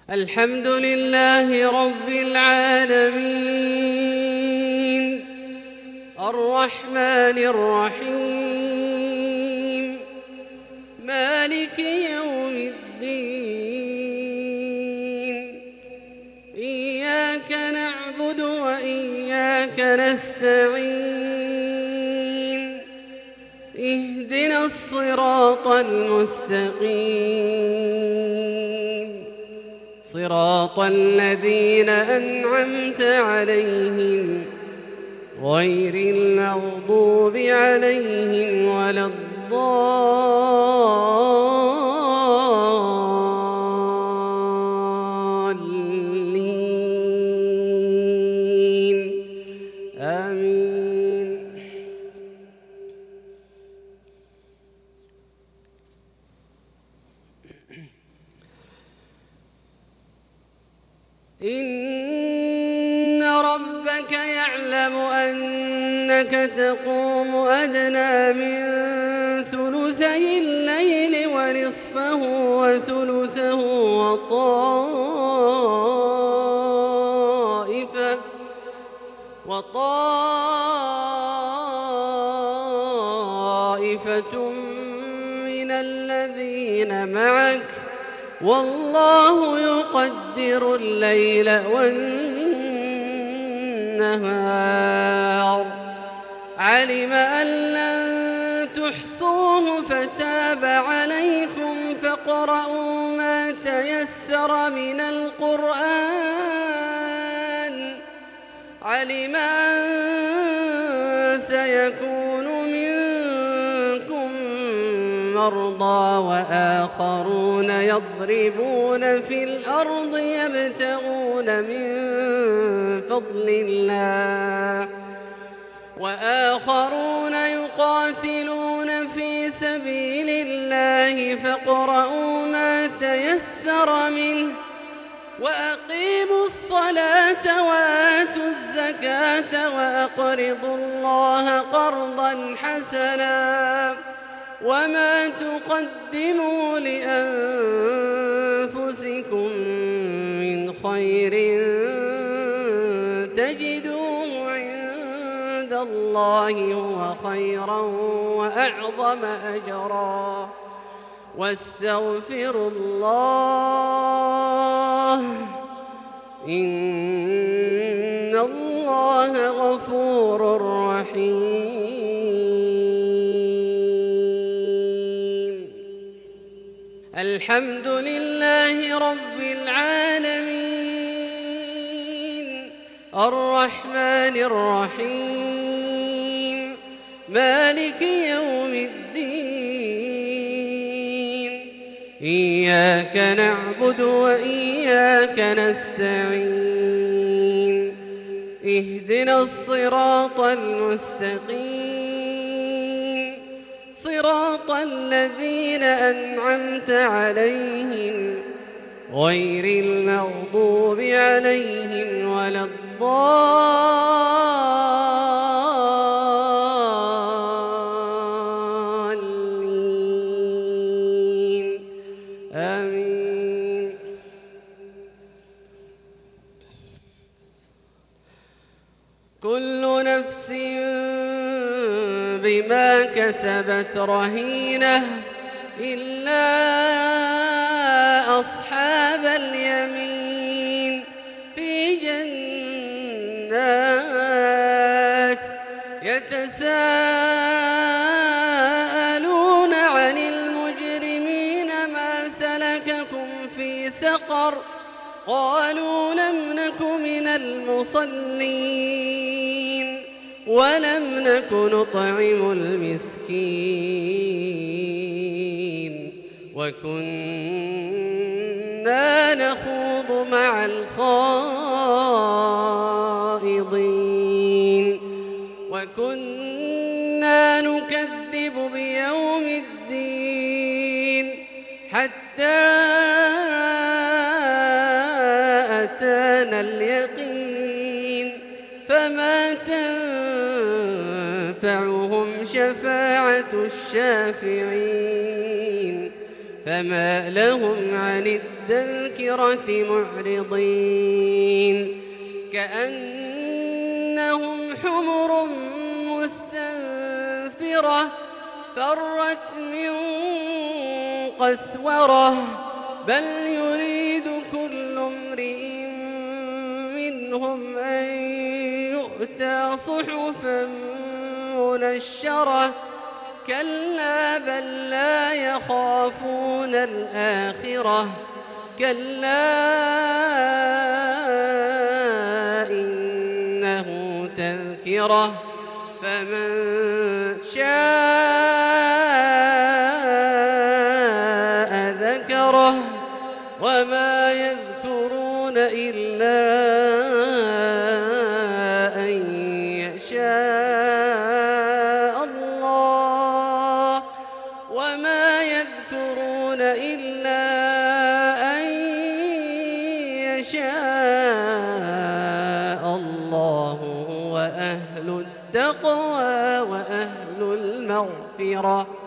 الحمد لله رب العالمين الرحمن الرحيم مالك يوم الدين إياك نعبد وإياك نستعين اهدنا الصراط المستقيم صراط الذين أنعمت عليهم غير المغضوب عليهم ولا الضالين آمين. إن ربك يعلم أنك تقوم أدنى من ثلثي الليل ونصفه وثلثه وطائفة من الذين معك والله يقدر الليل والنهار علم أن لن تحصوه فتاب عليكم فاقرؤوا ما تيسر من القرآن علم أن سيكون منكم مرضى وآخرون يضربون في الأرض يبتغون من فضل الله وآخرون يقاتلون في سبيل الله فاقرؤوا ما تيسر منه وأقيموا الصلاة وآتوا الزكاة وأقرضوا الله قرضا حسنا وما تقدموا لأنفسكم من خير تجدوه عند الله هو خيرا وأعظم أجرا واستغفروا الله إن الله غفور رحيم. الحمد لله رب العالمين الرحمن الرحيم مالك يوم الدين إياك نعبد وإياك نستعين اهدنا الصراط المستقيم صراط الذين أنعمت عليهم غير المغضوب عليهم ولا الضالين آمين. كل نفس بما كسبت رهينة إلا أصحاب اليمين في جنات يتساءلون عن المجرمين ما سلككم في سقر قالوا لم نك من المصلين ولم نك نطعم المسكين وكنا نخوض مع الخائضين وكنا نكذب بيوم الدين حتى أتانا اليقين فما تنفعهم شفاعة الشافعين فما لهم عن التذكرة معرضين كأنهم حمر مستنفرة فرت من قسورة بل يريد كل امرئ منهم أن يؤتى صحفا منشرة كلا بل لا يخافون الآخرة كلا إنه تذكرة فمن شاء ذكره وما يذكرون إلا أن يشاء الله وما يذكرون إلا أن يشاء الله هو أهل التقوى وأهل المغفرة